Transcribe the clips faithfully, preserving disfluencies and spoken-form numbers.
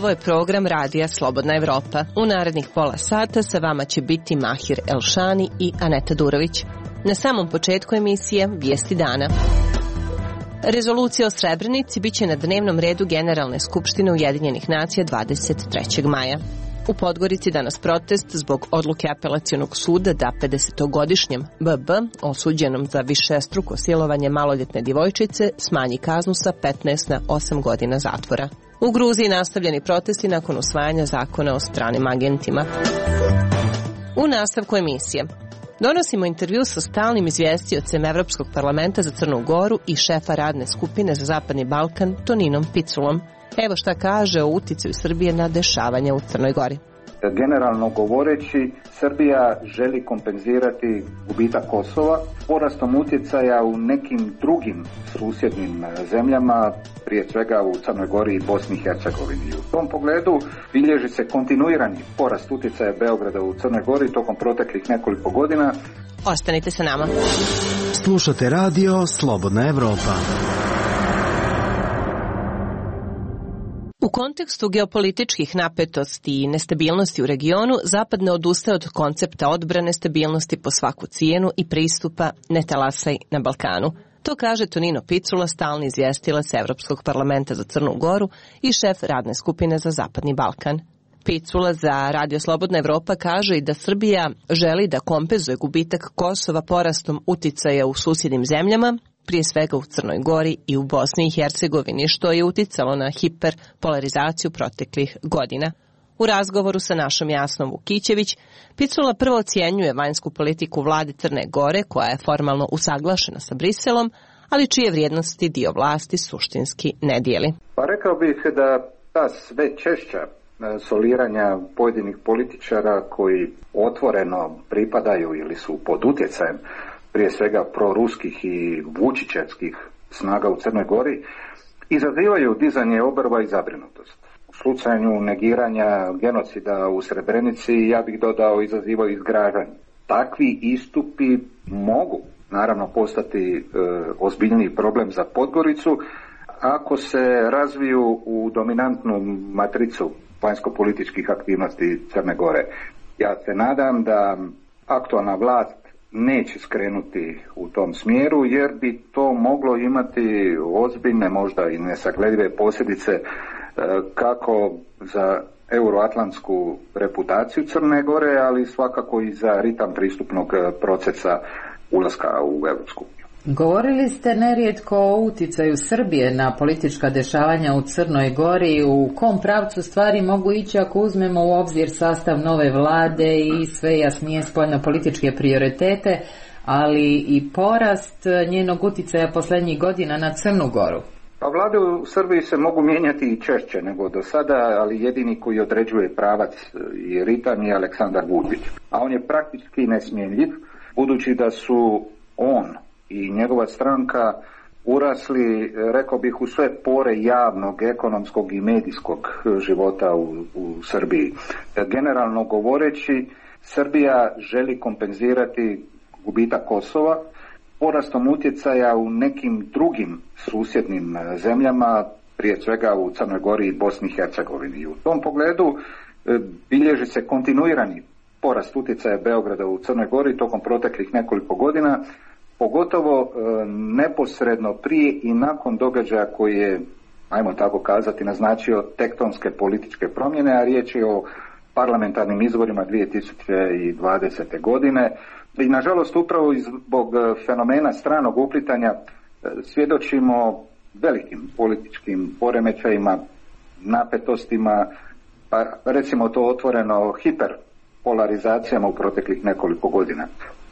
Ovo je program Radija Slobodna Evropa. U narednih pola sata sa vama će biti Mahir Elšani i Aneta Durović. Na samom početku emisije Vijesti dana. Rezolucija o Srebrenici biće na dnevnom redu Generalne skupštine Ujedinjenih nacija dvadeset trećeg maja. U Podgorici danas protest zbog odluke apelacionog suda da pedesetogodišnjem B B, osuđenom za višestruko silovanje maloljetne djevojčice, smanji kaznu sa petnaest na osam godina zatvora. U Gruziji nastavljeni protesti nakon usvajanja zakona o stranim agentima. U nastavku emisije donosimo intervju sa stalnim izvjestiocem Evropskog parlamenta za Crnu Goru i šefa radne skupine za Zapadni Balkan Toninom Piculom. Evo šta kaže o uticaju Srbije na dešavanja u Crnoj Gori. Generalno govoreći, Srbija želi kompenzirati gubitak Kosova porastom utjecaja u nekim drugim susjednim zemljama, prije svega u Crnoj Gori i Bosni i Hercegovini. U tom pogledu bilježi se kontinuirani porast utjecaja Beograda u Crnoj Gori tokom proteklih nekoliko godina. Ostanite sa nama. Slušate radio Slobodna Evropa. U kontekstu geopolitičkih napetosti i nestabilnosti u regionu, Zapad ne odustaje od koncepta odbrane stabilnosti po svaku cijenu i pristupa ne talasaj na Balkanu. To kaže Tonino Picula, stalni izvjestilac Evropskog parlamenta za Crnu Goru i šef radne skupine za Zapadni Balkan. Picula za Radio Slobodna Evropa kaže i da Srbija želi da kompenzuje gubitak Kosova porastom uticaja u susjednim zemljama, prije svega u Crnoj Gori i u Bosni i Hercegovini, što je uticalo na hiperpolarizaciju proteklih godina. U razgovoru sa našom Jasnom Vukićević, Picula prvo ocjenjuje vanjsku politiku vlade Crne Gore, koja je formalno usaglašena sa Briselom, ali čije vrijednosti dio vlasti suštinski ne dijeli. Pa rekao bih da ta sve češća soliranja pojedinih političara koji otvoreno pripadaju ili su pod utjecajem prije svega proruskih i vučićevskih snaga u Crnoj Gori, izazivaju dizanje obrva i zabrinutost. U slučaju negiranja genocida u Srebrenici, ja bih dodao, izazivaju izgražanje. Takvi istupi mogu, naravno, postati e, ozbiljniji problem za Podgoricu, ako se razviju u dominantnu matricu vanjsko-političkih aktivnosti Crne Gore. Ja se nadam da aktualna vlast neće skrenuti u tom smjeru, jer bi to moglo imati ozbiljne, možda i nesagledive posljedice kako za euroatlantsku reputaciju Crne Gore, ali svakako i za ritam pristupnog procesa ulaska u Europsku uniju. Govorili ste nerijetko o uticaju Srbije na politička dešavanja u Crnoj Gori. U kom pravcu stvari mogu ići ako uzmemo u obzir sastav nove vlade i sve jasnije spoljno-političke prioritete, ali i porast njenog uticaja posljednjih godina na Crnu Goru? Pa vlade u Srbiji se mogu mijenjati i češće nego do sada, ali jedini koji određuje pravac i ritam je Aleksandar Vučić. A on je praktički nesmjenjiv, budući da su on i njegova stranka urasli, rekao bih, u sve pore javnog, ekonomskog i medijskog života u, u Srbiji. Generalno govoreći, Srbija želi kompenzirati gubitak Kosova porastom utjecaja u nekim drugim susjednim zemljama, prije svega u Crnoj Gori i Bosni i Hercegovini. U tom pogledu bilježi se kontinuirani porast utjecaja Beograda u Crnoj Gori tokom proteklih nekoliko godina, pogotovo e, neposredno prije i nakon događaja koji je, ajmo tako kazati, naznačio tektonske političke promjene, a riječ je o parlamentarnim izborima dvije tisuće dvadesete. godine. I nažalost upravo zbog fenomena stranog uplitanja e, svjedočimo velikim političkim poremećajima, napetostima, pa recimo to otvoreno hiperpolarizacijama u proteklih nekoliko godina.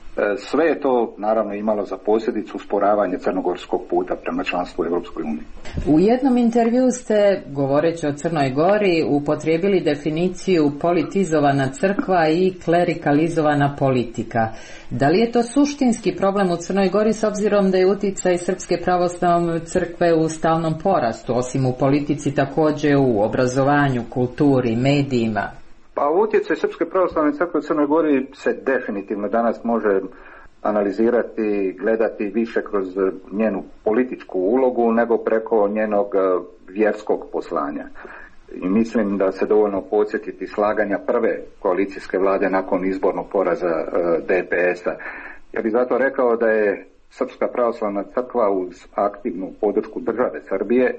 Sve je to naravno imalo za posljedicu usporavanje crnogorskog puta prema članstvu u Europskoj uniji. U jednom intervju ste, govoreći o Crnoj Gori, upotrijebili definiciju politizovana crkva i klerikalizovana politika. Da li je to suštinski problem u Crnoj Gori s obzirom da je utjecaj Srpske pravoslavne crkve u stalnom porastu, osim u politici također u obrazovanju, kulturi, medijima? Pa utjecaj Srpske pravoslavne crkve u Crnoj Gori se definitivno danas može analizirati, gledati više kroz njenu političku ulogu nego preko njenog vjerskog poslanja. I mislim da se dovoljno podsjetiti slaganja prve koalicijske vlade nakon izbornog poraza D P S-a. Ja bih zato rekao da je Srpska pravoslavna crkva uz aktivnu podršku države Srbije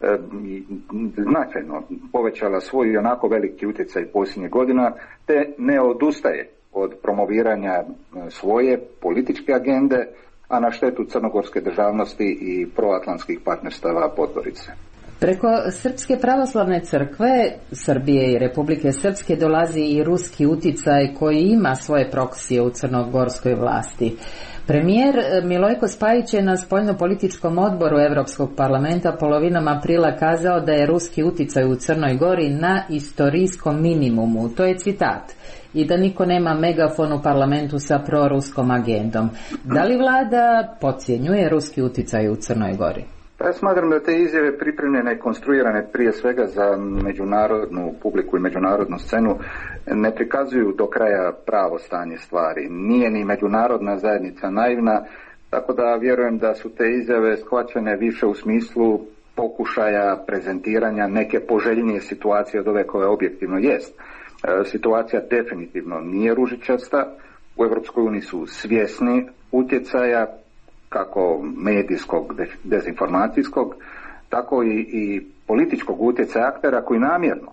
značajno povećala svoj i onako veliki utjecaj posljednjih godina, te ne odustaje od promoviranja svoje političke agende, a na štetu crnogorske državnosti i proatlantskih partnerstava Podgorice. Preko Srpske pravoslavne crkve Srbije i Republike Srpske dolazi i ruski uticaj koji ima svoje proksije u crnogorskoj vlasti. Premijer Milojko Spajić je na spoljnopolitičkom odboru Europskog parlamenta polovinom aprila kazao da je ruski uticaj u Crnoj Gori na istorijskom minimumu. To je citat. I da niko nema megafon u parlamentu sa proruskom agendom. Da li vlada podcjenjuje ruski uticaj u Crnoj Gori? Pa ja smatram da te izjave pripremljene i konstruirane prije svega za međunarodnu publiku i međunarodnu scenu ne prikazuju do kraja pravo stanje stvari. Nije ni međunarodna zajednica naivna, tako da vjerujem da su te izjave shvaćene više u smislu pokušaja prezentiranja neke poželjnije situacije od ove koje objektivno jest. Situacija definitivno nije ružičasta, u Europskoj uniji su svjesni utjecaja kako medijskog, dezinformacijskog, tako i, i političkog utjecaja aktera koji namjerno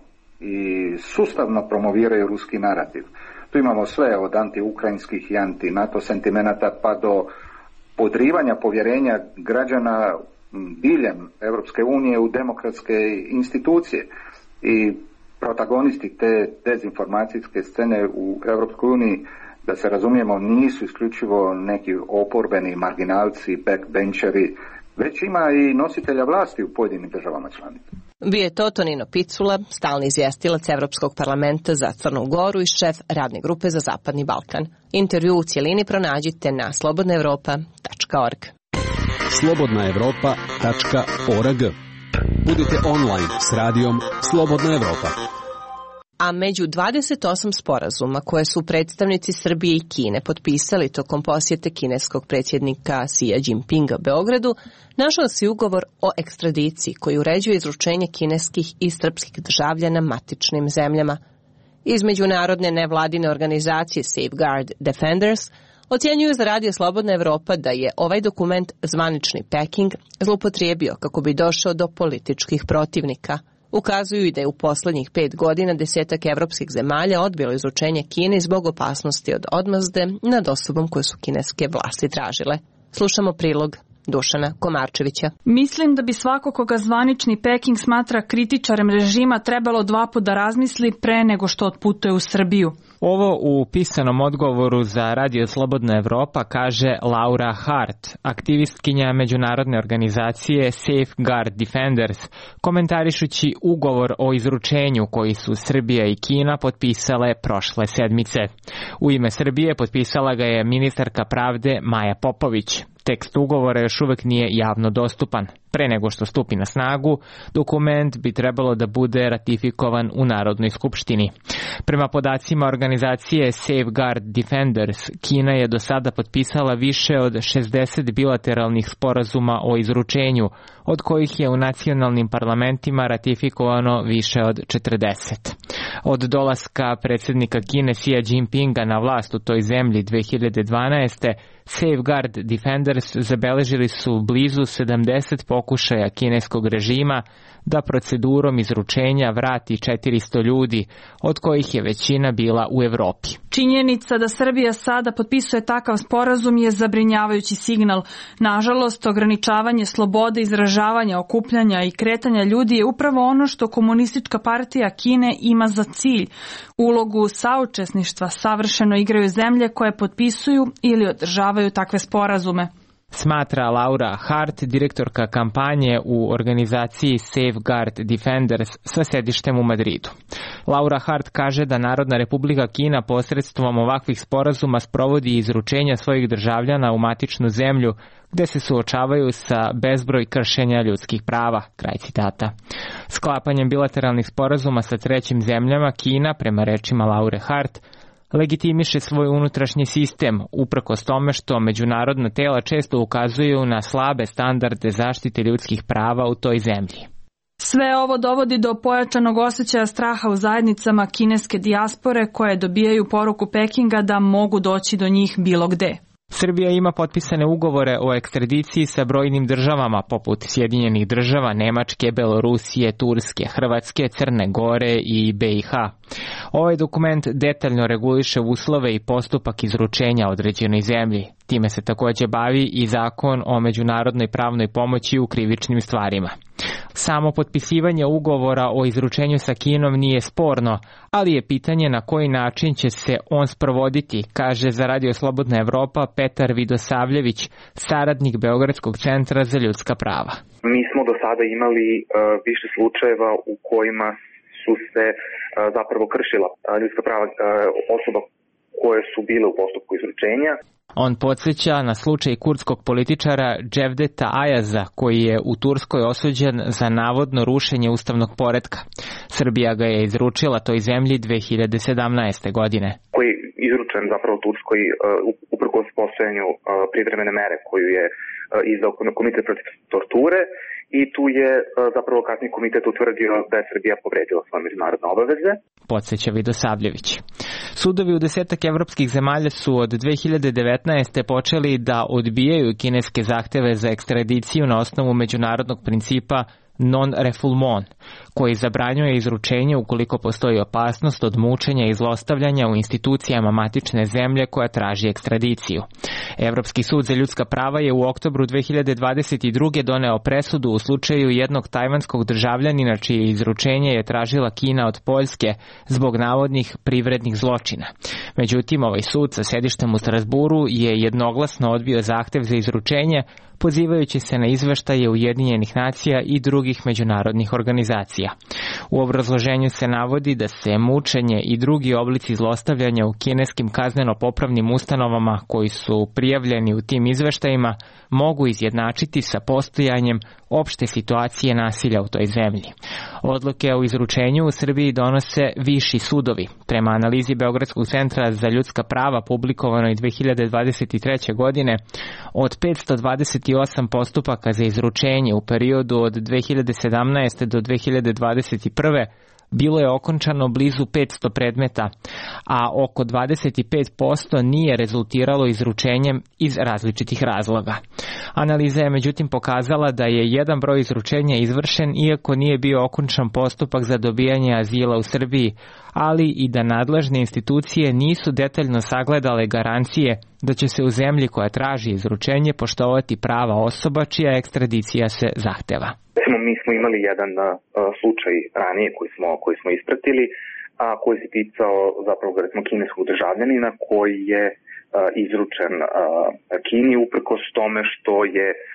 i sustavno promoviraju ruski narativ. Tu imamo sve od anti-ukrajinskih i anti-NATO sentimenata pa do podrivanja povjerenja građana diljem Europske unije u demokratske institucije. I protagonisti te dezinformacijske scene u Europskoj uniji, da se razumijemo, nisu isključivo neki oporbeni marginalci, backbencheri, već ima i nositelja vlasti u pojedinim državama članicama. Bio je to Tonino Picula, stalni izvjestilac Evropskog parlamenta za Crnu Goru i šef radne grupe za Zapadni Balkan. Intervju u cijelini pronađite na slobodna evropa tačka org. slobodna evropa tačka org. Budite online s radijom Slobodna Evropa. A među dvadeset osam sporazuma koje su predstavnici Srbije i Kine potpisali tokom posjete kineskog predsjednika Xi Jinpinga Beogradu, našao se ugovor o ekstradiciji koji uređuje izručenje kineskih i srpskih državljana matičnim zemljama. Iz međunarodne nevladine organizacije Safeguard Defenders ocjenjuju za Radio Slobodna Evropa da je ovaj dokument zvanični Peking zloupotrijebio kako bi došao do političkih protivnika. Ukazuju i da je u posljednjih pet godina desetak evropskih zemalja odbilo izručenje Kine zbog opasnosti od odmazde nad osobom koje su kineske vlasti tražile. Slušamo prilog Dušana Komarčevića. Mislim da bi svako koga zvanični Peking smatra kritičarem režima trebalo dva puta da razmisli pre nego što otputuje u Srbiju. Ovo u pisanom odgovoru za Radio Slobodna Evropa kaže Laura Hart, aktivistkinja međunarodne organizacije Safeguard Defenders, komentarišući ugovor o izručenju koji su Srbija i Kina potpisale prošle sedmice. U ime Srbije potpisala ga je ministarka pravde Maja Popović. Tekst ugovora još uvek nije javno dostupan. Pre nego što stupi na snagu, dokument bi trebalo da bude ratifikovan u Narodnoj skupštini. Prema podacima organizacije Safeguard Defenders, Kina je do sada potpisala više od šezdeset bilateralnih sporazuma o izručenju, od kojih je u nacionalnim parlamentima ratifikovano više od četrdeset. Od dolaska predsjednika Kine Xi Jinpinga na vlast u toj zemlji dve hiljade dvanaeste. Safeguard Defenders zabeležili su blizu sedamdeset pokušaja kineskog režima da procedurom izručenja vrati četiristo ljudi, od kojih je većina bila u Evropi. Činjenica da Srbija sada potpisuje takav sporazum je zabrinjavajući signal. Nažalost, ograničavanje slobode izražavanja, okupljanja i kretanja ljudi je upravo ono što Komunistička partija Kine ima za cilj. Ulogu saučesništva savršeno igraju zemlje koje potpisuju ili održavaju takve sporazume. Smatra Laura Hart, direktorka kampanje u organizaciji Safeguard Defenders sa sedištem u Madridu. Laura Hart kaže da Narodna Republika Kina posredstvom ovakvih sporazuma sprovodi izručenja svojih državljana u matičnu zemlju gde se suočavaju sa bezbroj kršenja ljudskih prava. Kraj citata. Sklapanjem bilateralnih sporazuma sa trećim zemljama, Kina, prema rečima Laure Hart, legitimiše svoj unutrašnji sistem, uprkos tome što međunarodna tela često ukazuju na slabe standarde zaštite ljudskih prava u toj zemlji. Sve ovo dovodi do pojačanog osjećaja straha u zajednicama kineske dijaspore koje dobijaju poruku Pekinga da mogu doći do njih bilo gde. Srbija ima potpisane ugovore o ekstradiciji sa brojnim državama poput Sjedinjenih država, Nemačke, Belorusije, Turske, Hrvatske, Crne Gore i B i H. Ovaj dokument detaljno reguliše uslove i postupak izručenja određenoj zemlji. Time se također bavi i zakon o međunarodnoj pravnoj pomoći u krivičnim stvarima. Samo potpisivanje ugovora o izručenju sa Kinom nije sporno, ali je pitanje na koji način će se on sprovoditi, kaže za Radio Slobodna Evropa Petar Vidosavljević, saradnik Beogradskog centra za ljudska prava. Mi smo do sada imali uh, više slučajeva u kojima su se uh, zapravo kršila uh, ljudska prava uh, osoba koje su bile u postupku izručenja. On podsjeća na slučaj kurdskog političara Cevdeta Ayaza, koji je u Turskoj osuđen za navodno rušenje ustavnog poretka. Srbija ga je izručila toj zemlji dve hiljade sedamnaeste. godine. Koji je izručen zapravo Turskoj uh, uprkos postojanju uh, privremene mere koju je uh, izdao Komitet protiv torture i tu je uh, zapravo kasni komitet utvrdio da je Srbija povredila svoje međunarodne obaveze. Podsjeća Vidosavljević. Sudovi u desetak evropskih zemalja su od dve hiljade devetnaeste. počeli da odbijaju kineske zahteve za ekstradiciju na osnovu međunarodnog principa non-refoulement, koji zabranjuje izručenje ukoliko postoji opasnost od mučenja i zlostavljanja u institucijama matične zemlje koja traži ekstradiciju. Evropski sud za ljudska prava je u oktobru dve hiljade dvadeset druge. doneo presudu u slučaju jednog tajvanskog državljanina čije izručenje je tražila Kina od Poljske zbog navodnih privrednih zločina. Međutim, ovaj sud sa sedištem u Strasburu je jednoglasno odbio zahtev za izručenje, pozivajući se na izveštaje Ujedinjenih nacija i drugih međunarodnih organizacija. U obrazloženju se navodi da se mučenje i drugi oblici zlostavljanja u kineskim kazneno-popravnim ustanovama koji su prijavljeni u tim izveštajima mogu izjednačiti sa postojanjem opšte situacije nasilja u toj zemlji. Odluke o izručenju u Srbiji donose viši sudovi. Prema analizi Beogradskog centra za ljudska prava publikovanoj dve hiljade dvadeset treće. godine, od petsto dvadeset osam postupaka za izručenje u periodu od dve hiljade sedamnaeste. do dve hiljade dvadeset prve. bilo je okončano blizu petsto predmeta, a oko dvadeset pet posto nije rezultiralo izručenjem iz različitih razloga. Analiza je međutim pokazala da je jedan broj izručenja izvršen iako nije bio okončan postupak za dobijanje azila u Srbiji, ali i da nadležne institucije nisu detaljno sagledale garancije da će se u zemlji koja traži izručenje poštovati prava osoba čija ekstradicija se zahteva. Mi smo imali jedan uh, slučaj ranije koji smo, koji smo ispratili, a koji se ticao zapravo recimo kineskog državljanina koji je uh, izručen uh, Kini uprkos tome što je uh,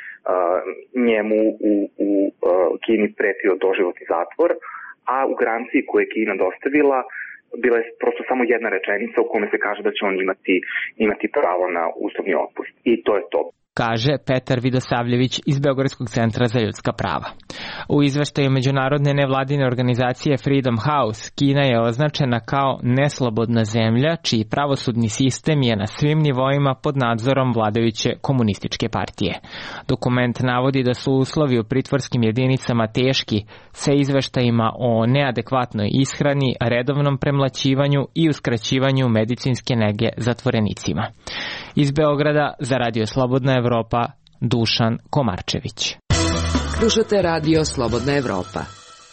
njemu u, u uh, Kini pretio doživotni zatvor, a u garanciji koju je Kina dostavila bila je prosto samo jedna rečenica u kome se kaže da će on imati, imati pravo na uslovni otpust. I to je to. Kaže Petar Vidosavljević iz Beogradskog centra za ljudska prava. U izveštaju međunarodne nevladine organizacije Freedom House, Kina je označena kao neslobodna zemlja, čiji pravosudni sistem je na svim nivoima pod nadzorom vladajuće komunističke partije. Dokument navodi da su uslovi u pritvorskim jedinicama teški, sa izveštajima o neadekvatnoj ishrani, redovnom premlaćivanju i uskraćivanju medicinske nege zatvorenicima. Iz Beograda za Radio Slobodna Evropa, Dušan Komarčević. Slušate Radio Slobodna Evropa.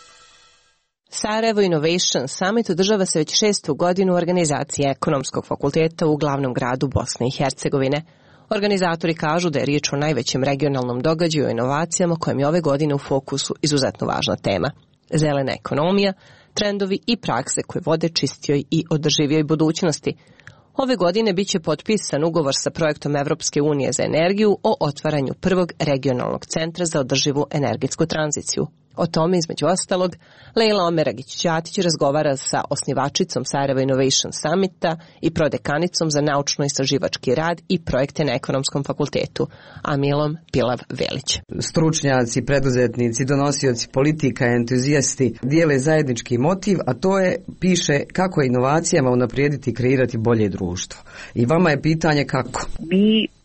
Sarajevo Innovation Summit održava se već šestu godinu u organizaciji Ekonomskog fakulteta u glavnom gradu Bosne i Hercegovine. Organizatori kažu da je riječ o najvećem regionalnom događaju o inovacijama kojem je ove godine u fokusu izuzetno važna tema. Zelena ekonomija, trendovi i prakse koje vode čistijoj i održivijoj budućnosti. Ove godine bit će potpisan ugovor sa projektom Evropske unije za energiju o otvaranju prvog regionalnog centra za održivu energetsku tranziciju. O tome, između ostalog, Lejla Omeragić-Ćatić razgovara sa osnivačicom Sarajevo Innovation Summita i prodekanicom za naučno-istraživački rad i projekte na Ekonomskom fakultetu, Amilom Pilav-Velić. Stručnjaci, preduzetnici, donosioci politika, entuzijasti dijele zajednički motiv, a to je, piše, kako inovacijama unaprijediti i kreirati bolje društvo. I vama je pitanje kako? Mi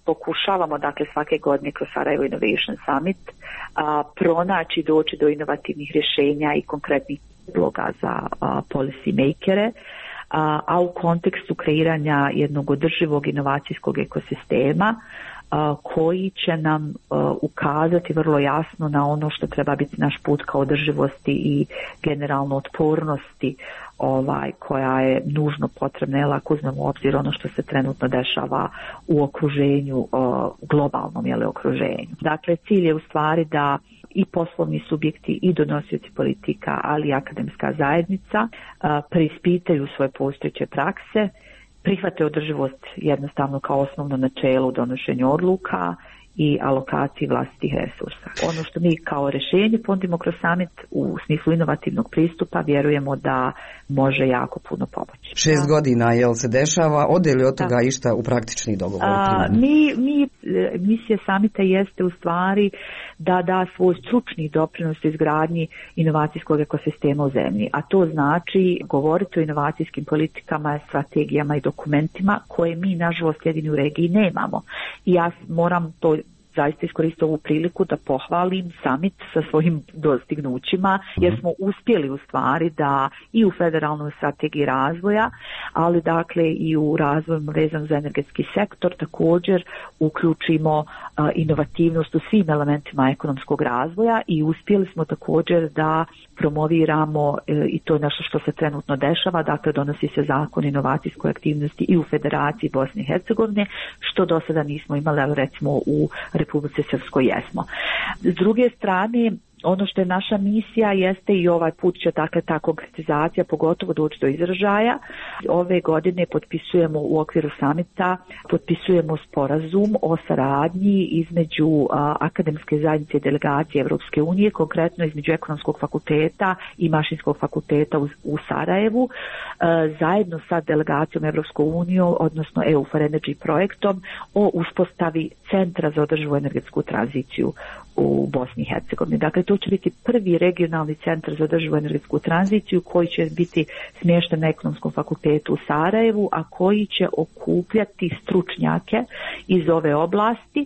pokušavamo dakle svake godine kroz Sarajevo Innovation Summit a, pronaći, doći do inovativnih rješenja i konkretnih prijedloga za a, policy makere, a, a u kontekstu kreiranja jednog održivog inovacijskog ekosistema a, koji će nam a, ukazati vrlo jasno na ono što treba biti naš put ka održivosti i generalno otpornosti ovaj, koja je nužno potrebna, jel, ako uzmemo u obzir ono što se trenutno dešava u okruženju, uh, globalnom jel, okruženju. Dakle, cilj je u stvari da i poslovni subjekti i donosioci politika, ali i akademska zajednica uh, preispitaju svoje postojeće prakse, prihvate održivost jednostavno kao osnovno načelo u donošenju odluka i alokaciji vlastitih resursa. Ono što mi kao rješenje ponudimo kroz summit u smislu inovativnog pristupa vjerujemo da može jako puno pomoći. Šest da. godina jel se dešava, ode li od toga da. išta u praktični dogovor? A, mi, mi, misija summita jeste u stvari da da svoj stručni doprinos izgradnji inovacijskog ekosistema u zemlji, a to znači govoriti o inovacijskim politikama, strategijama i dokumentima koje mi nažalost jedini u regiji nemamo. I ja moram to zaista iskoristiti ovu priliku da pohvalim summit sa svojim dostignućima, jer smo uspjeli u stvari da i u federalnoj strategiji razvoja, ali dakle i u razvoju vezan za energetski sektor također uključimo uh, inovativnost u svim elementima ekonomskog razvoja i uspjeli smo također da promoviramo, uh, i to je nešto što se trenutno dešava, dakle donosi se zakon inovacijskoj aktivnosti i u Federaciji Bosne i Hercegovine, što do sada nismo imali, ali recimo u Republici Srpskoj jesmo. S druge strane, ono što je naša misija jeste i ovaj put će dakle ta konkretizacija pogotovo doći do izražaja. Ove godine potpisujemo u okviru samita, potpisujemo sporazum o saradnji između a, akademske zajednice i delegacije Evropske unije, konkretno između Ekonomskog fakulteta i Mašinskog fakulteta u, u Sarajevu, a, zajedno sa delegacijom Evropsku uniju, odnosno E U for Energy projektom o uspostavi Centra za održivu energetsku tranziciju u Bosni i Hercegovini. Dakle, to će biti prvi regionalni centar za održivu energetsku tranziciju koji će biti smješten na Ekonomskom fakultetu u Sarajevu, a koji će okupljati stručnjake iz ove oblasti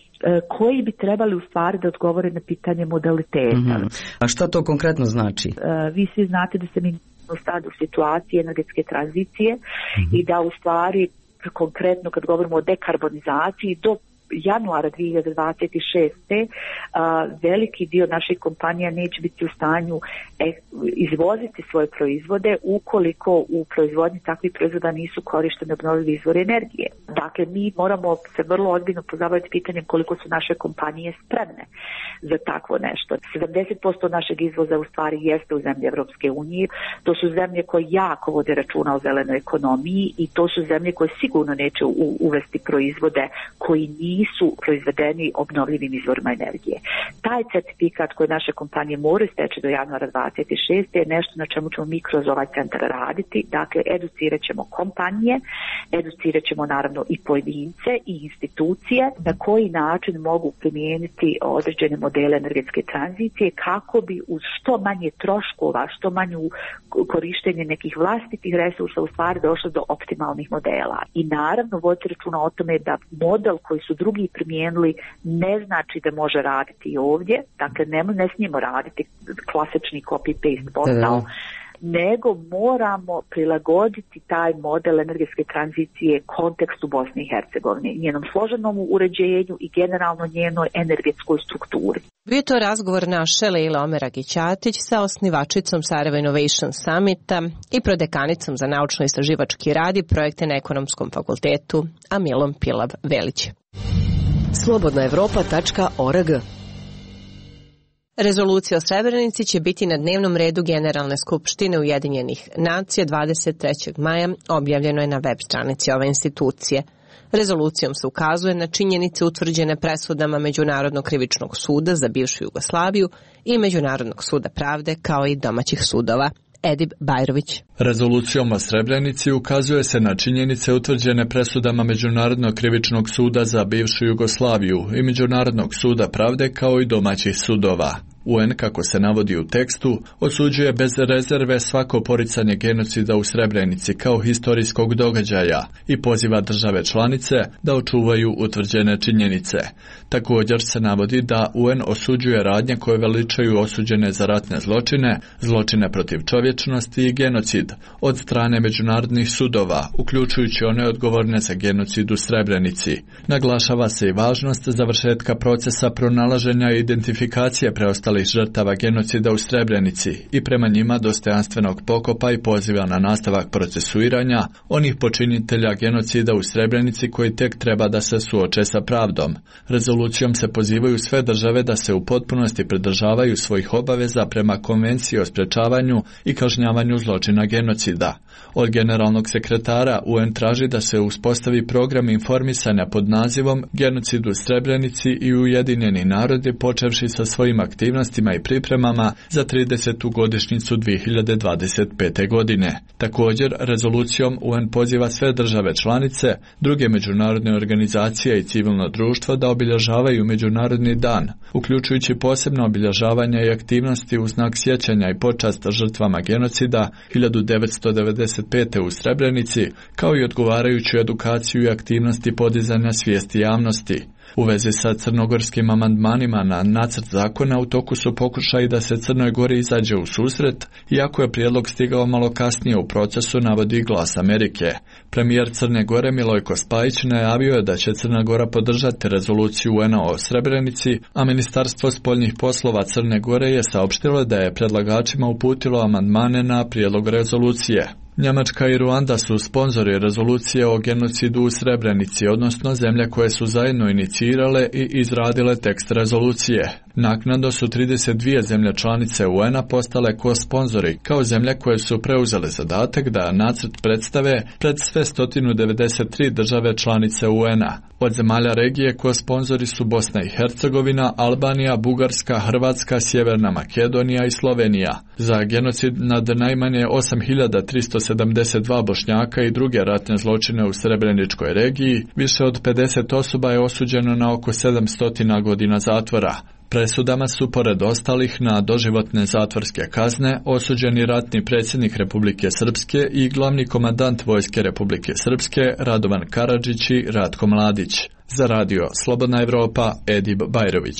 koji bi trebali u stvari da odgovore na pitanje modaliteta. Mm-hmm. A šta to konkretno znači? Vi svi znate da se mi u stadu situacije energetske tranzicije mm-hmm. i da u stvari konkretno kad govorimo o dekarbonizaciji do januara dvije hiljade dvadeset šeste. A, veliki dio naših kompanija neće biti u stanju e, izvoziti svoje proizvode ukoliko u proizvodnji takvih proizvoda nisu korištene obnovljivi izvori energije. Dakle, mi moramo se vrlo ozbiljno pozabaviti pitanjem koliko su naše kompanije spremne za takvo nešto. sedamdeset posto našeg izvoza u stvari jeste u zemlje Evropske unije. To su zemlje koje jako vode računa o zelenoj ekonomiji i to su zemlje koje sigurno neće u, uvesti proizvode koji nisu proizvedeni obnovljivim izvorima energije. Taj certifikat koji naše kompanije moraju steći do januara dvadeset šeste je nešto na čemu ćemo mi kroz ovaj centar raditi. Dakle, educirat ćemo kompanije, educirat ćemo naravno i pojedince i institucije na koji način mogu primijeniti određene modele energetske tranzicije kako bi uz što manje troškova, što manje korištenje nekih vlastitih resursa u stvari došlo do optimalnih modela. I naravno voditi računa o tome da model koji su drugi primijenili ne znači da može raditi i ovdje, dakle ne, ne smijemo raditi klasični copy-paste posao, nego moramo prilagoditi taj model energetske tranzicije kontekstu Bosne i Hercegovine, njenom složenom uređenju i generalno njenoj energetskoj strukturi. Bio je to razgovor naše Leila Omeragić-Atić sa osnivačicom Sarajevo Innovation Summita i prodekanicom za naučno-istraživački rad i projekte na Ekonomskom fakultetu Amilom Pilav-Velić. slobodna evropa tačka org. Rezolucija o Srebrenici će biti na dnevnom redu Generalne skupštine Ujedinjenih nacija dvadeset trećeg maja, objavljeno je na web stranici ove institucije. Rezolucijom se ukazuje na činjenice utvrđene presudama Međunarodnog krivičnog suda za bivšu Jugoslaviju i Međunarodnog suda pravde kao i domaćih sudova. Edip Bajrović. Rezolucijom o Srebrenici ukazuje se na činjenice utvrđene presudama Međunarodnog krivičnog suda za bivšu Jugoslaviju i Međunarodnog suda pravde kao i domaćih sudova. U en, kako se navodi u tekstu, osuđuje bez rezerve svako poricanje genocida u Srebrenici kao historijskog događaja i poziva države članice da očuvaju utvrđene činjenice. Također se navodi da U en osuđuje radnje koje veličaju osuđene za ratne zločine, zločine protiv čovječnosti i genocid od strane međunarodnih sudova, uključujući one odgovorne za genocid u Srebrenici. Naglašava se i važnost završetka procesa pronalaženja i identifikacije preostalih žrtava genocida u Srebrenici i prema njima dostojanstvenog pokopa i poziva na nastavak procesuiranja onih počinitelja genocida u Srebrenici koji tek treba da se suoče sa pravdom. Rezolucijom se pozivaju sve države da se u potpunosti pridržavaju svojih obaveza prema Konvenciji o sprečavanju i kažnjavanju zločina genocida. Od generalnog sekretara U en traži da se uspostavi program informisanja pod nazivom Genocid u Srebrenici i Ujedinjeni narodi, počevši sa svojim aktivnostima i pripremama za tridesetu godišnjicu dvije hiljade dvadeset pete. godine. Također, rezolucijom U en poziva sve države članice, druge međunarodne organizacije i civilno društvo da obilježavaju Međunarodni dan, uključujući posebno obilježavanje i aktivnosti u znak sjećanja i počast žrtvama genocida hiljadu devetsto devedeset pete. u Srebrenici, kao i odgovarajuću edukaciju i aktivnosti podizanja svijesti javnosti. U vezi sa crnogorskim amandmanima na nacrt zakona u toku su pokušaji da se Crnoj Gori izađe u susret, iako je prijedlog stigao malo kasnije u procesu, navodi Glas Amerike. Premijer Crne Gore Milojko Spajić najavio je da će Crna Gora podržati rezoluciju U en o Srebrenici, a Ministarstvo spoljnih poslova Crne Gore je saopštilo da je predlagačima uputilo amandmane na prijedlog rezolucije. Njemačka i Ruanda su sponzori rezolucije o genocidu u Srebrenici, odnosno zemlje koje su zajedno inicirale i izradile tekst rezolucije. Naknadno su trideset dvije zemlje članice U en-a postale ko-sponzori, kao zemlje koje su preuzele zadatak da nacrt predstave pred sve sto devedeset tri države članice U en-a. Od zemalja regije ko-sponzori su Bosna i Hercegovina, Albanija, Bugarska, Hrvatska, Sjeverna Makedonija i Slovenija. Za genocid nad najmanje osam hiljada tristo sedamdeset dva Bošnjaka i druge ratne zločine u Srebreničkoj regiji, više od pedeset osoba je osuđeno na oko sedamsto godina zatvora. Presudama su, pored ostalih, na doživotne zatvorske kazne osuđeni ratni predsjednik Republike Srpske i glavni komandant Vojske Republike Srpske Radovan Karadžić i Ratko Mladić. Za radio Slobodna Evropa, Edib Bajrović.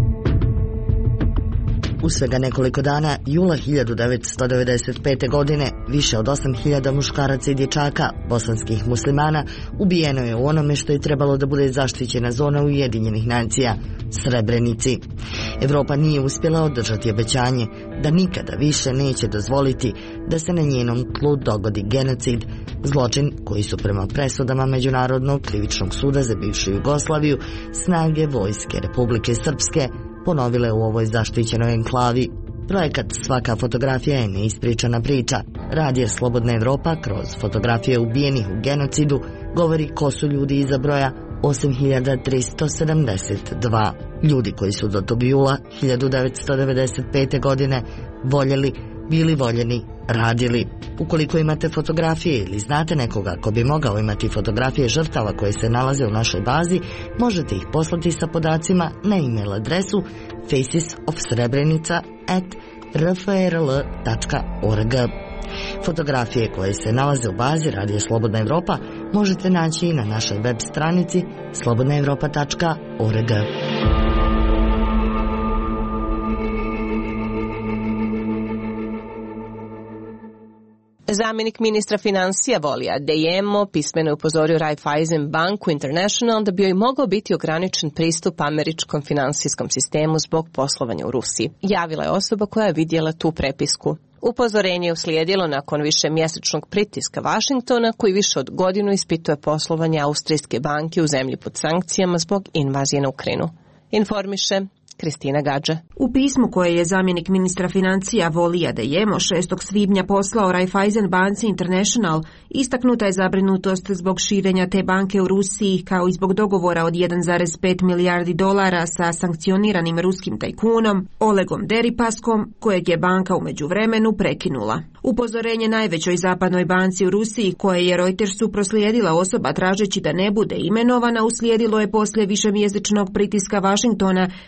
U svega nekoliko dana, jula hiljadu devetsto devedeset pete. godine, više od osam hiljada muškaraca i dječaka, bosanskih muslimana, ubijeno je u onome što je trebalo da bude zaštićena zona Ujedinjenih nacija, Srebrenici. Evropa nije uspjela održati obećanje da nikada više neće dozvoliti da se na njenom tlu dogodi genocid, zločin koji su prema presudama Međunarodnog krivičnog suda za bivšu Jugoslaviju snage Vojske Republike Srpske ponovile u ovoj zaštićenoj enklavi. Projekat Svaka fotografija je neispričana priča. Radio Slobodna Evropa kroz fotografije ubijenih u genocidu govori ko su ljudi iza broja osam hiljada tristo sedamdeset dva. Ljudi koji su do tog jula hiljadu devetsto devedeset pete. godine voljeli, bili voljeni, radili. Ukoliko imate fotografije ili znate nekoga ko bi mogao imati fotografije žrtava koje se nalaze u našoj bazi, možete ih poslati sa podacima na e-mail adresu facesofsrebrenica at r f r l tačka org. Fotografije koje se nalaze u bazi Radio Slobodna Evropa možete naći i na našoj web stranici slobodna evropa tačka org. Zamjenik ministra financija Volija Dejemo pismeno je upozorio Raiffeisen banku International da bi joj mogao biti ograničen pristup američkom finansijskom sistemu zbog poslovanja u Rusiji. Javila je osoba koja je vidjela tu prepisku. Upozorenje je uslijedilo nakon više mjesečnog pritiska Vašingtona, koji više od godinu ispituje poslovanje austrijske banke u zemlji pod sankcijama zbog invazije na Ukrajinu. Informiše Kristina Gađa. U pismu koje je zamjenik ministra financija Volija Dejemo šestog svibnja poslao Raiffeisen banci International, istaknuta je zabrinutost zbog širenja te banke u Rusiji, kao i zbog dogovora od jedan zarez pet milijardi dolara sa sankcioniranim ruskim tajkunom Olegom Deripaskom, kojeg je banka u međuvremenu prekinula. Upozorenje najvećoj zapadnoj banci u Rusiji, koje je Reutersu proslijedila osoba tražeći da ne bude imenovana, uslijedilo je poslije višemjesečnog pritiska Vašingtona, koji više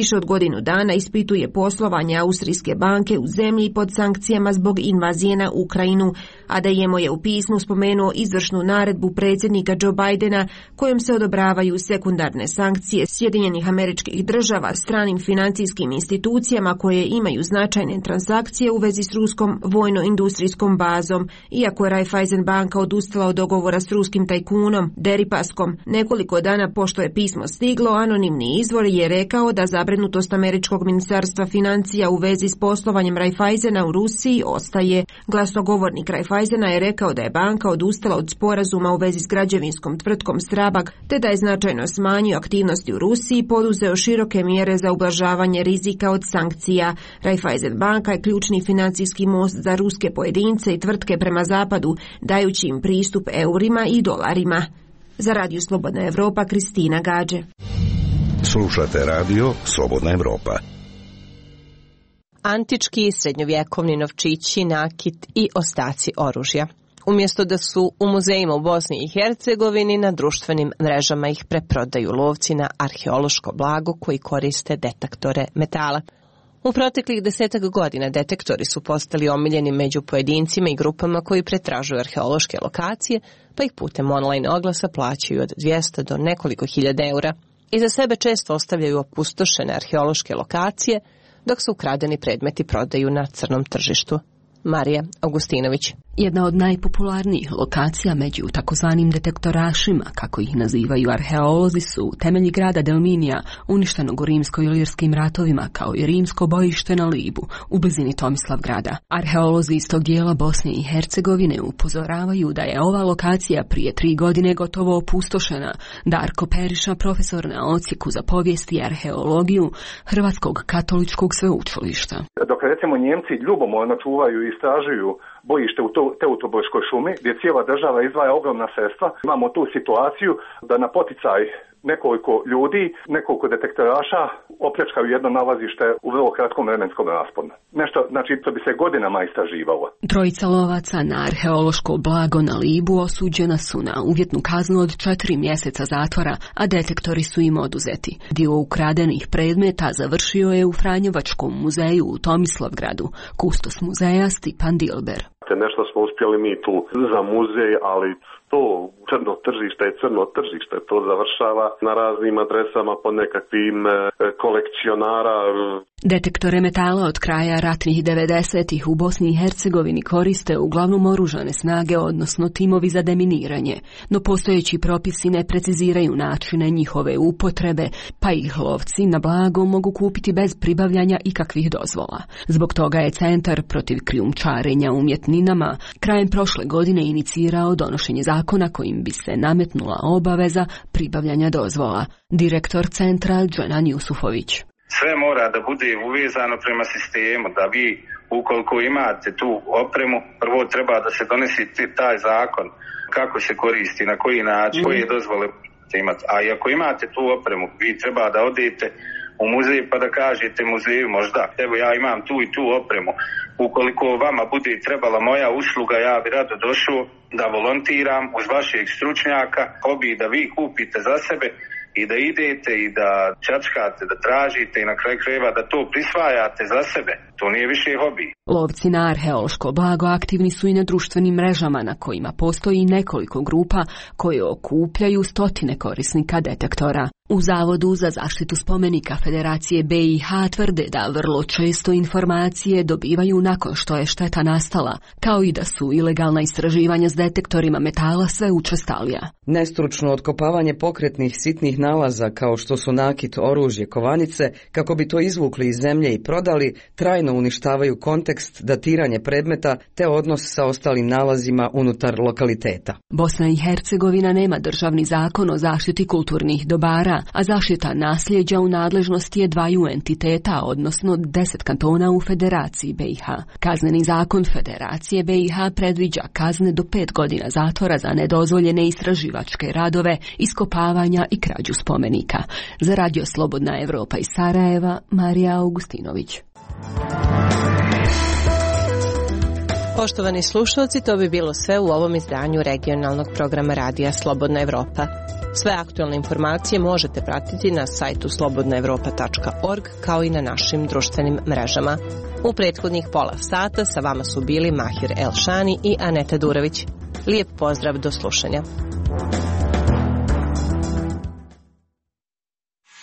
više od godinu dana ispituje poslovanje austrijske banke u zemlji pod sankcijama zbog invazije na Ukrajinu. Adeyemo je u pismu spomenuo izvršnu naredbu predsjednika Joe Bidena kojom se odobravaju sekundarne sankcije Sjedinjenih Američkih Država stranim financijskim institucijama koje imaju značajne transakcije u vezi s ruskom vojno-industrijskom bazom, iako je Raiffeisen banka odustala od dogovora s ruskim tajkunom Deripaskom. Nekoliko dana pošto je pismo stiglo, anonimni izvor je rekao da zabrinutost američkog ministarstva financija u vezi s poslovanjem Raiffeisena u Rusiji ostaje. Glasnogovornik Raiffeisena je rekao da je banka odustala od sporazuma u vezi s građevinskom tvrtkom Strabag, te da je značajno smanjio aktivnosti u Rusiji i poduzeo široke mjere za ublažavanje rizika od sankcija. Raiffeisen banka je ključni financijski most za ruske pojedince i tvrtke prema zapadu, dajući im pristup eurima i dolarima. Za Radio Slobodna Evropa, Kristina Gađe. Slušate radio Slobodna Evropa. Antički i srednjovjekovni novčići, nakit i ostaci oružja. Umjesto da su u muzejima u Bosni i Hercegovini, na društvenim mrežama ih preprodaju lovci na arheološko blago koji koriste detektore metala. U proteklih desetak godina detektori su postali omiljeni među pojedincima i grupama koji pretražuju arheološke lokacije, pa ih putem online oglasa plaćaju od dvjesto do nekoliko hiljada eura. Iza sebe često ostavljaju opustošene arheološke lokacije, dok se ukradeni predmeti prodaju na crnom tržištu. Marija Augustinović. Jedna od najpopularnijih lokacija među takozvanim detektorašima, kako ih nazivaju arheolozi, su temelji grada Delminija, uništenog u rimsko-ilirskim ratovima, kao i rimsko bojište na Libu, u blizini Tomislavgrada. Arheolozi iz tog dijela Bosne i Hercegovine upozoravaju da je ova lokacija prije tri godine gotovo opustošena. Darko Periša, profesor na odsjeku za povijest i arheologiju Hrvatskog katoličkog sveučilišta. Dok recimo Njemci ljubomorno čuvaju i istražuju bojište u Teutoburškoj šumi, gdje cijela država izdvaja ogromna sredstva, imamo tu situaciju da na poticaj nekoliko ljudi, nekoliko detektoraša opljačkaju jedno nalazište u vrlo kratkom vremenskom rasponu. Nešto, znači, to bi se godinama istraživalo. Trojica lovaca na arheološko blago na Libu osuđena su na uvjetnu kaznu od četiri mjeseca zatvora, a detektori su im oduzeti. Dio ukradenih predmeta završio je u Franjevačkom muzeju u Tomislavgradu. Kustos muzeja Stipan Dilber. Nešto smo uspjeli mi tu za muzej, ali to crno tržište je crno tržište, to završava na raznim adresama pod nekakvim kolekcionara. Detektore metala od kraja ratnih devedesetih u Bosni i Hercegovini koriste uglavnom oružane snage, odnosno timovi za deminiranje, no postojeći propisi ne preciziraju načine njihove upotrebe, pa ih lovci na blago mogu kupiti bez pribavljanja ikakvih dozvola. Zbog toga je Centar protiv krijumčarenja umjetninama krajem prošle godine inicirao donošenje zakona kojim bi se nametnula obaveza pribavljanja dozvola. Direktor centra Dženan Jusufović. Sve mora da bude uvezano prema sistemu, da vi ukoliko imate tu opremu, prvo treba da se donesi taj zakon kako se koristi, na koji način, koje dozvole imate. A i ako imate tu opremu, vi treba da odete u muzej pa da kažete muzeju možda, evo ja imam tu i tu opremu, ukoliko vama bude trebala moja usluga, ja bi rado došao da volontiram uz vašeg stručnjaka, hobi da vi kupite za sebe i da idete i da čačkate, da tražite i na kraju krajeva da to prisvajate za sebe. To nije više hobi. Lovci na arheološko blago aktivni su i na društvenim mrežama na kojima postoji nekoliko grupa koje okupljaju stotine korisnika detektora. U Zavodu za zaštitu spomenika Federacije B i H tvrde da vrlo često informacije dobivaju nakon što je šteta nastala, kao i da su ilegalna istraživanja s detektorima metala sve učestalija. Nestručno otkopavanje pokretnih sitnih nalaza kao što su nakit, oružje, kovanice, kako bi to izvukli iz zemlje i prodali, trajno uništavaju kontekst, datiranje predmeta te odnos sa ostalim nalazima unutar lokaliteta. Bosna i Hercegovina nema državni zakon o zaštiti kulturnih dobara, a zaštita nasljeđa u nadležnosti je dvaju entiteta, odnosno deset kantona u Federaciji B i H. Kazneni zakon Federacije B i H predviđa kazne do pet godina zatvora za nedozvoljene istraživačke radove, iskopavanja i krađu spomenika. Za Radio Slobodna Evropa iz Sarajeva, Marija Augustinović. Poštovani slušalci, to bi bilo sve u ovom izdanju regionalnog programa Radija Slobodna Evropa. Sve aktualne informacije možete pratiti na sajtu slobodna evropa tačka org kao i na našim društvenim mrežama. U prethodnih pola sata sa vama su bili Mahir Elšani i Aneta Durović. Lijep pozdrav, do slušanja.